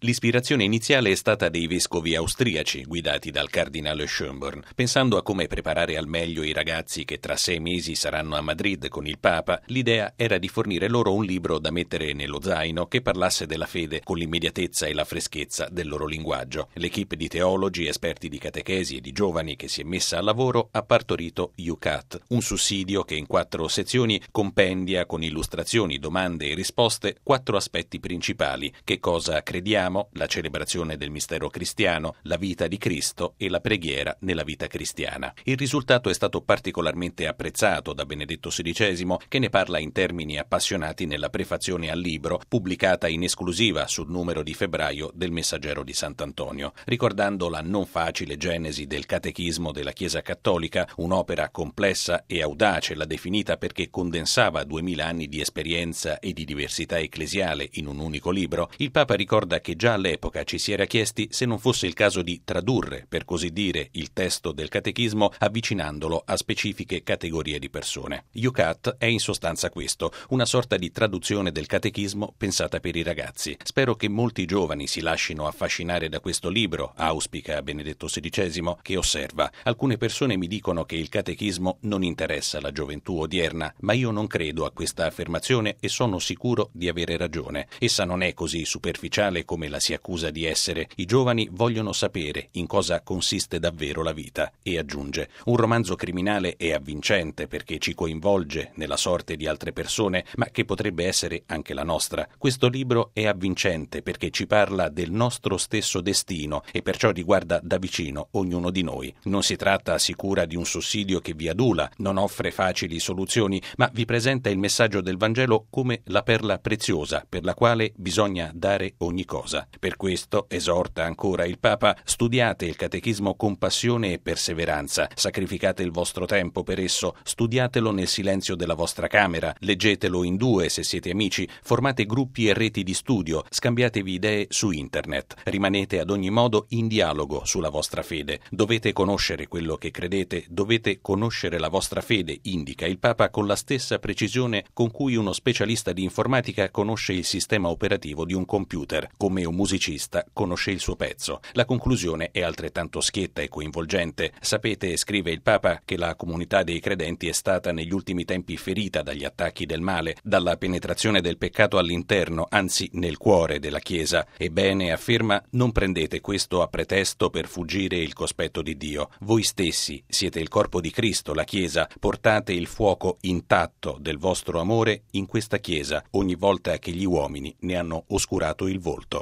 L'ispirazione iniziale è stata dei vescovi austriaci guidati dal cardinale Schönborn. Pensando a come preparare al meglio i ragazzi che tra 6 mesi saranno a Madrid con il Papa, l'idea era di fornire loro un libro da mettere nello zaino che parlasse della fede con l'immediatezza e la freschezza del loro linguaggio. L'equipe di teologi, esperti di catechesi e di giovani che si è messa al lavoro ha partorito UCAT, un sussidio che in 4 sezioni compendia con illustrazioni, domande e risposte 4 aspetti principali: che cosa crediamo, la celebrazione del mistero cristiano, la vita di Cristo e la preghiera nella vita cristiana. Il risultato è stato particolarmente apprezzato da Benedetto XVI, che ne parla in termini appassionati nella prefazione al libro, pubblicata in esclusiva sul numero di febbraio del Messaggero di Sant'Antonio, ricordando la non facile genesi del catechismo della Chiesa Cattolica, un'opera complessa e audace, l'ha definita perché condensava 2000 anni di esperienza e di diversità ecclesiale in un unico libro. Il Papa ricorda che già all'epoca ci si era chiesti se non fosse il caso di tradurre, per così dire, il testo del catechismo avvicinandolo a specifiche categorie di persone. UCAT è in sostanza questo, una sorta di traduzione del catechismo pensata per i ragazzi. Spero che molti giovani si lascino affascinare da questo libro, auspica Benedetto XVI, che osserva: alcune persone mi dicono che il catechismo non interessa la gioventù odierna, ma io non credo a questa affermazione e sono sicuro di avere ragione. Essa non è così superficiale come la si accusa di essere. I giovani vogliono sapere in cosa consiste davvero la vita. E aggiunge: un romanzo criminale è avvincente perché ci coinvolge nella sorte di altre persone, ma che potrebbe essere anche la nostra. Questo libro è avvincente perché ci parla del nostro stesso destino e perciò riguarda da vicino ognuno di noi. Non si tratta, assicura, di un sussidio che vi adula, non offre facili soluzioni, ma vi presenta il messaggio del Vangelo come la perla preziosa per la quale bisogna dare ogni cosa. Per questo, esorta ancora il Papa, studiate il catechismo con passione e perseveranza, sacrificate il vostro tempo per esso, studiatelo nel silenzio della vostra camera, leggetelo in 2 se siete amici, formate gruppi e reti di studio, scambiatevi idee su internet, rimanete ad ogni modo in dialogo sulla vostra fede. Dovete conoscere quello che credete, dovete conoscere la vostra fede, indica il Papa con la stessa precisione con cui uno specialista di informatica conosce il sistema operativo di un computer, come un musicista conosce il suo pezzo. La conclusione è altrettanto schietta e coinvolgente. Sapete, scrive il Papa, che la comunità dei credenti è stata negli ultimi tempi ferita dagli attacchi del male, dalla penetrazione del peccato all'interno, anzi nel cuore della Chiesa. Ebbene, afferma, non prendete questo a pretesto per fuggire il cospetto di Dio. Voi stessi siete il corpo di Cristo, la Chiesa. Portate il fuoco intatto del vostro amore in questa Chiesa ogni volta che gli uomini ne hanno oscurato il volto.